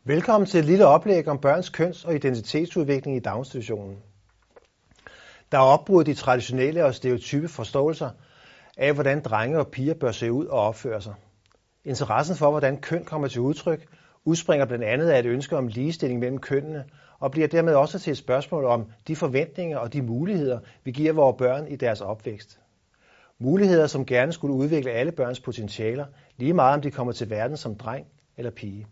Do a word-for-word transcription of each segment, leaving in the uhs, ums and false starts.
Velkommen til et lille oplæg om børns køns- og identitetsudvikling i daginstitutionen. Der er opbrudt de traditionelle og stereotype forståelser af, hvordan drenge og piger bør se ud og opføre sig. Interessen for, hvordan køn kommer til udtryk, udspringer blandt andet af et ønske om ligestilling mellem kønnene, og bliver dermed også til et spørgsmål om de forventninger og de muligheder, vi giver vores børn i deres opvækst. Muligheder, som gerne skulle udvikle alle børns potentialer, lige meget om de kommer til verden som dreng eller pige.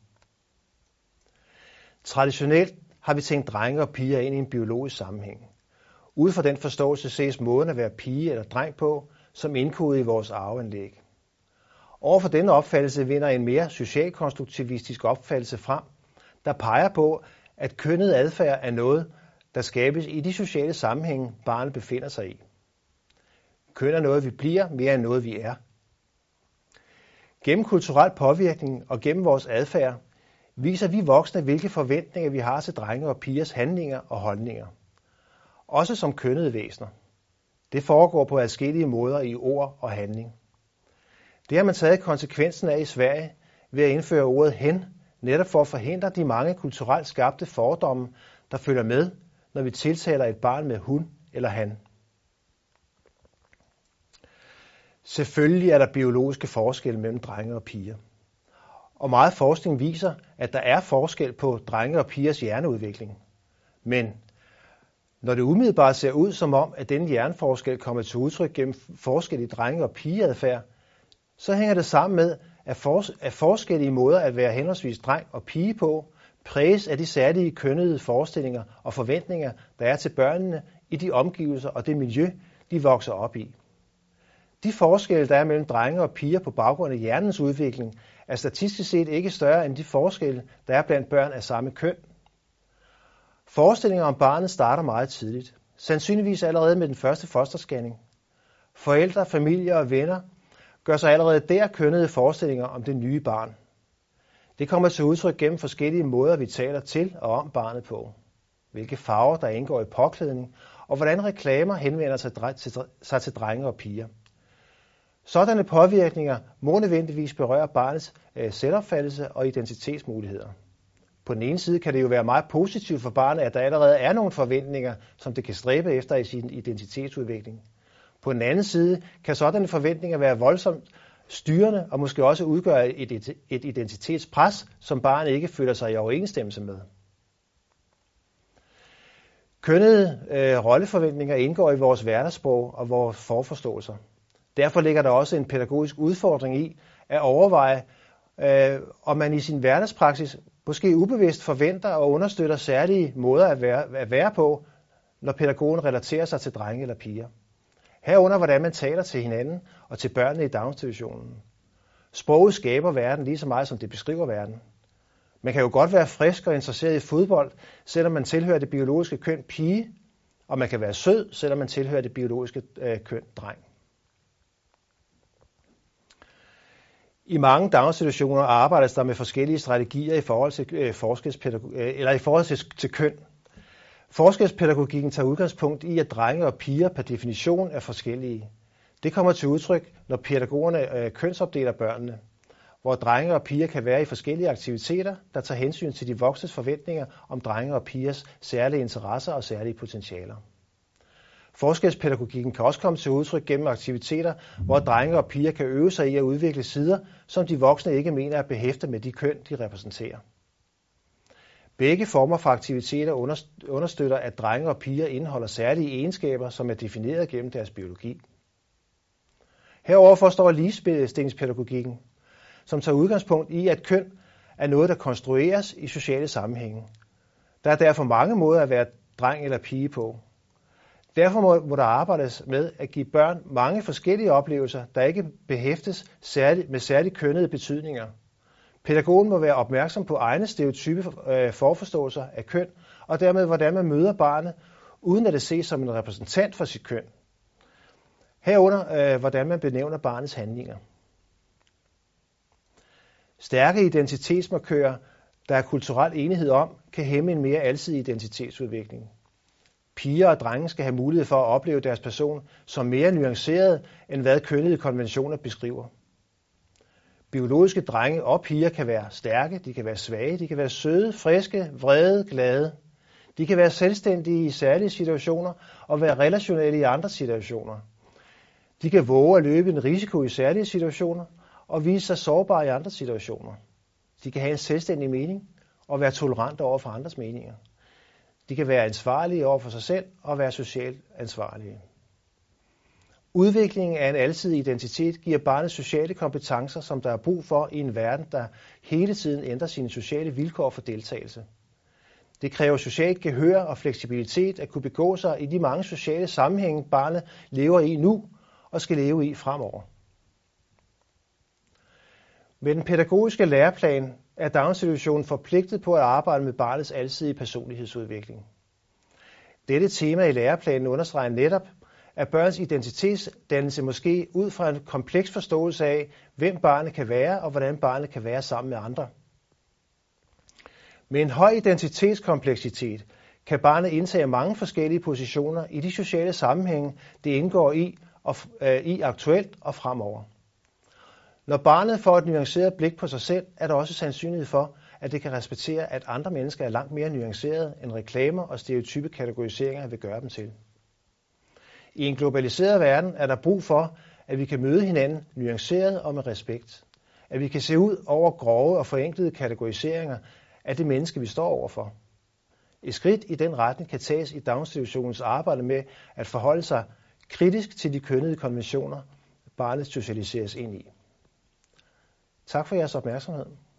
Traditionelt har vi tænkt drenge og piger ind i en biologisk sammenhæng. Ud fra den forståelse ses måden at være pige eller dreng på som indkodet i vores arveanlæg. Overfor denne opfattelse vinder en mere socialkonstruktivistisk opfattelse frem, der peger på, at kønnet adfærd er noget, der skabes i de sociale sammenhænge, barnet befinder sig i. Køn er noget, vi bliver, mere end noget, vi er. Gennem kulturel påvirkning og gennem vores adfærd viser vi voksne, hvilke forventninger vi har til drenge og pigers handlinger og holdninger. Også som kønnede væsener. Det foregår på adskillige måder i ord og handling. Det har man taget konsekvensen af i Sverige ved at indføre ordet hen, netop for at forhindre de mange kulturelt skabte fordomme, der følger med, når vi tiltaler et barn med hun eller han. Selvfølgelig er der biologiske forskelle mellem drenge og piger. Og meget forskning viser, at der er forskel på drenge og pigers hjerneudvikling. Men når det umiddelbart ser ud som om, at denne hjerneforskel kommer til udtryk gennem forskel i drenge- og pigeadfærd, så hænger det sammen med, at, fors- at forskellige måder at være henholdsvis dreng og pige på, præges af de særlige kønnede forestillinger og forventninger, der er til børnene i de omgivelser og det miljø, de vokser op i. De forskelle, der er mellem drenge og piger på baggrund af hjernens udvikling, er statistisk set ikke større end de forskelle, der er blandt børn af samme køn. Forestillinger om barnet starter meget tidligt, sandsynligvis allerede med den første fosterscanning. Forældre, familier og venner gør sig allerede der kønnede forestillinger om det nye barn. Det kommer til udtryk gennem forskellige måder, vi taler til og om barnet på. Hvilke farver, der indgår i påklædning, og hvordan reklamer henvender sig til drenge og piger. Sådanne påvirkninger må nødvendigvis berøre barnets selvopfattelse og identitetsmuligheder. På den ene side kan det jo være meget positivt for barnet, at der allerede er nogle forventninger, som det kan stræbe efter i sin identitetsudvikling. På den anden side kan sådanne forventninger være voldsomt styrende og måske også udgøre et identitetspres, som barnet ikke føler sig i overensstemmelse med. Kønnede øh, rolleforventninger indgår i vores hverdagssprog og vores forforståelser. Derfor ligger der også en pædagogisk udfordring i at overveje, øh, om man i sin hverdagspraksis måske ubevidst forventer og understøtter særlige måder at være, at være på, når pædagogen relaterer sig til drenge eller piger. Herunder, hvordan man taler til hinanden og til børnene i daginstitutionen. Sproget skaber verden lige så meget, som det beskriver verden. Man kan jo godt være frisk og interesseret i fodbold, selvom man tilhører det biologiske køn pige, og man kan være sød, selvom man tilhører det biologiske øh, køn dreng. I mange daginstitutioner arbejdes der med forskellige strategier i forhold til øh, forskelsspædagog- øh, eller i forhold til, til køn. Forskelspædagogikken tager udgangspunkt i, at drenge og piger per definition er forskellige. Det kommer til udtryk, når pædagogerne øh, kønsopdeler børnene, hvor drenge og piger kan være i forskellige aktiviteter, der tager hensyn til de voksnes forventninger om drenge og pigers særlige interesser og særlige potentialer. Forskelspædagogikken kan også komme til udtryk gennem aktiviteter, hvor drenge og piger kan øve sig i at udvikle sider, som de voksne ikke mener er behæftet med de køn, de repræsenterer. Begge former for aktiviteter understøtter, at drenge og piger indeholder særlige egenskaber, som er defineret gennem deres biologi. Heroverfor står ligestillingspædagogikken, som tager udgangspunkt i, at køn er noget, der konstrueres i sociale sammenhænge. Der er derfor mange måder at være dreng eller pige på. Derfor må, må der arbejdes med at give børn mange forskellige oplevelser, der ikke behæftes særligt, med særligt kønnede betydninger. Pædagogen må være opmærksom på egne stereotype øh, forforståelser af køn, og dermed hvordan man møder barnet, uden at det ses som en repræsentant for sit køn. Herunder øh, hvordan man benævner barnets handlinger. Stærke identitetsmarkører, der er kulturel enighed om, kan hæmme en mere alsidig identitetsudvikling. Piger og drenge skal have mulighed for at opleve deres person som mere nuanceret, end hvad kønnede konventioner beskriver. Biologiske drenge og piger kan være stærke, de kan være svage, de kan være søde, friske, vrede, glade. De kan være selvstændige i særlige situationer og være relationelle i andre situationer. De kan våge at løbe en risiko i særlige situationer og vise sig sårbare i andre situationer. De kan have en selvstændig mening og være tolerante over for andres meninger. De kan være ansvarlige over for sig selv og være socialt ansvarlige. Udviklingen af en alsidig identitet giver barnet sociale kompetencer, som der er brug for i en verden, der hele tiden ændrer sine sociale vilkår for deltagelse. Det kræver socialt gehør og fleksibilitet at kunne begå sig i de mange sociale sammenhænge, barnet lever i nu og skal leve i fremover. Med den pædagogiske læreplan er daginstitutionen forpligtet på at arbejde med barnets alsidige personlighedsudvikling. Dette tema i læreplanen understreger netop, at børns identitetsdannelse måske ud fra en kompleks forståelse af, hvem barnet kan være og hvordan barnet kan være sammen med andre. Med en høj identitetskompleksitet kan barnet indtage mange forskellige positioner i de sociale sammenhænge, det indgår i, og, øh, i aktuelt og fremover. Når barnet får et nuanceret blik på sig selv, er der også sandsynlighed for, at det kan respektere, at andre mennesker er langt mere nuancerede, end reklamer og stereotype kategoriseringer vil gøre dem til. I en globaliseret verden er der brug for, at vi kan møde hinanden nuanceret og med respekt. At vi kan se ud over grove og forenklede kategoriseringer af det menneske, vi står overfor. Et skridt i den retning kan tages i daginstitutionens arbejde med at forholde sig kritisk til de kønnede konventioner, barnet socialiseres ind i. Tak for jeres opmærksomhed.